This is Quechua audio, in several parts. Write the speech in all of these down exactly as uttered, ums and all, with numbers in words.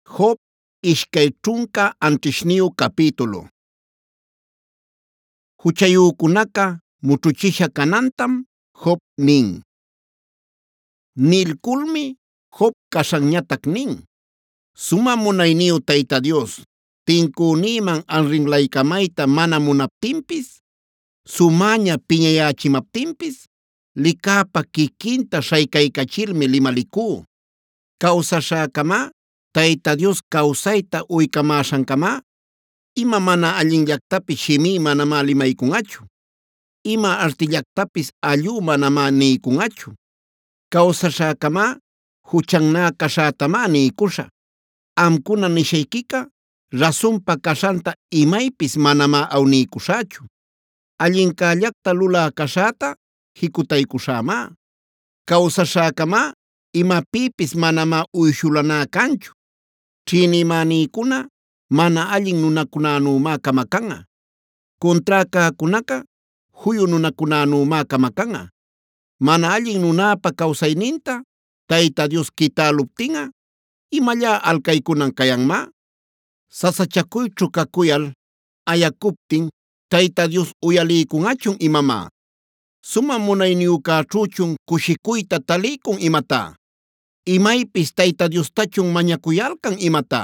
Job ishkay trunka antishniyu capítulo. Huchayukunaka mutuchisha kanantam Job nin. Nilkulmi Job kashanñatak nin: Suma munayniyu Tayta Dios, tinkuniman anrinlaykamayta mana munaptinpis, sumaña piñayachimaptinpis, likapa kikinta shaykaykachirmi limalikú. Kawsashäkama, Tayta Dios kawsayta uykamashankama, ima mana allinllactapis shimí manama limaykungachu, ima artillactapis allú manama niykungachu. Kawsashäkama, huchannä kashätama niykusha. Amkuna nishaykika, rasunpa kashanta imaypis manama awniykushachu. Allinkallacta lulä kashäta jikutaykushämá. Kawsashäkama, imapipis manama uyshulanä kanchu. Chinimäniykuna mana allin nunakunänümá kamakanqa. Konträkäkunaka huyu nunakunänümá kamakanqa. Mana allin nunapa kawsayninta Tayta Dios kitäluptinqa, ¿imallá alkaykunan kayanmá? Sasachakuyćhu kakuyal ayakuptin, Tayta Dios uyaliykunachun imamá? Suma munayniyukäćhuchun kushikuyta taliykun imatá? Imaypis Tayta Diostachun mañakuyalkan imatá?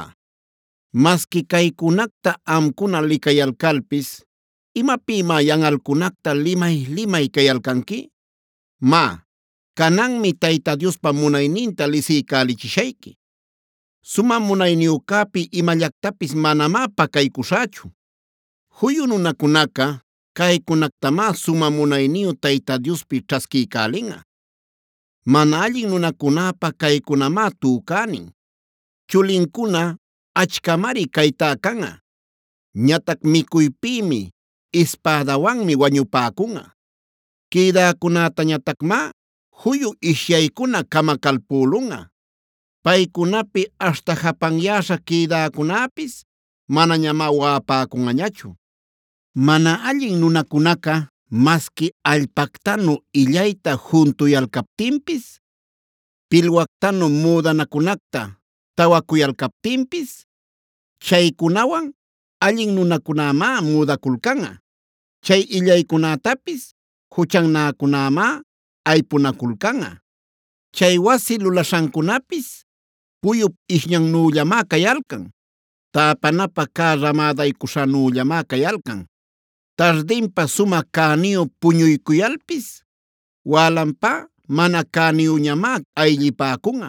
Maski kaykunakta amkuna likayalkalpis, ¿imapimá yan'alkunakta limay limay kayalkanki? Má, kananmi Tayta Diospa munayninta lisiykälichishayki. Suma munayniyukäpi imallactapis manamá pakaykushachu. Huyu nunakunaka kaykunaktamá suma munayniyu Tayta Diospi ćhaskiykälinqa. Mana allin nunakunapa kaykunamá tükänin. Chulinkuna achkamari kayta kanqa. Ñatac mikuypimi ispadawanmi wañupäkunqa. Quïdäkunätañatacmá huyu ishyaykuna kamakalpülunqa. Paykunapi hasta japanyäsha quïdäkunäpis manañamá wa'apäkunqañachu. Mana allin nunakunaka maski allpactanu illayta juntuyalcaptinpis, pilwactanu müdanakunacta tawakuyalcaptinpis, chaykunawan allin nunakunämá müdakulkanqa. Chay illaykunätapis huchannäkunämá aypunakulkanqa. Chay wasi lulashankunapis puyup ishñannüllamá kayalkan. Täpanapa kä ramädaykushänüllamá kayalkan. Tardinpa suma käniyu puñuykuyalpis, wälanpa mana käniyuñamá ayllipäkunqa.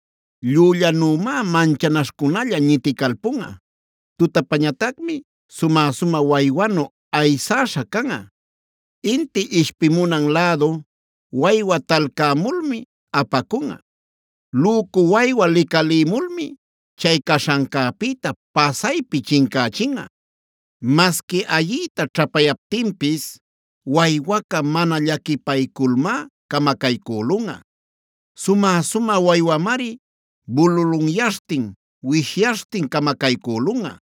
Llullanümá manchanashkunalla ñitikalpunqa. Tutapañatacmi suma suma waywanu aysäsha kanqa. Inti ishpimunan lado waywa talkämulmi apakunqa. Luku waywa likalimulmi chay kashankapita pasaypi chinkächinqa. Maski allita ćhapayaptinpis, waywaka mana llakipaykulmá kamakaykulunqa. Suma suma waywamari bululunyashtin wishyashtin kamakaykulunqa.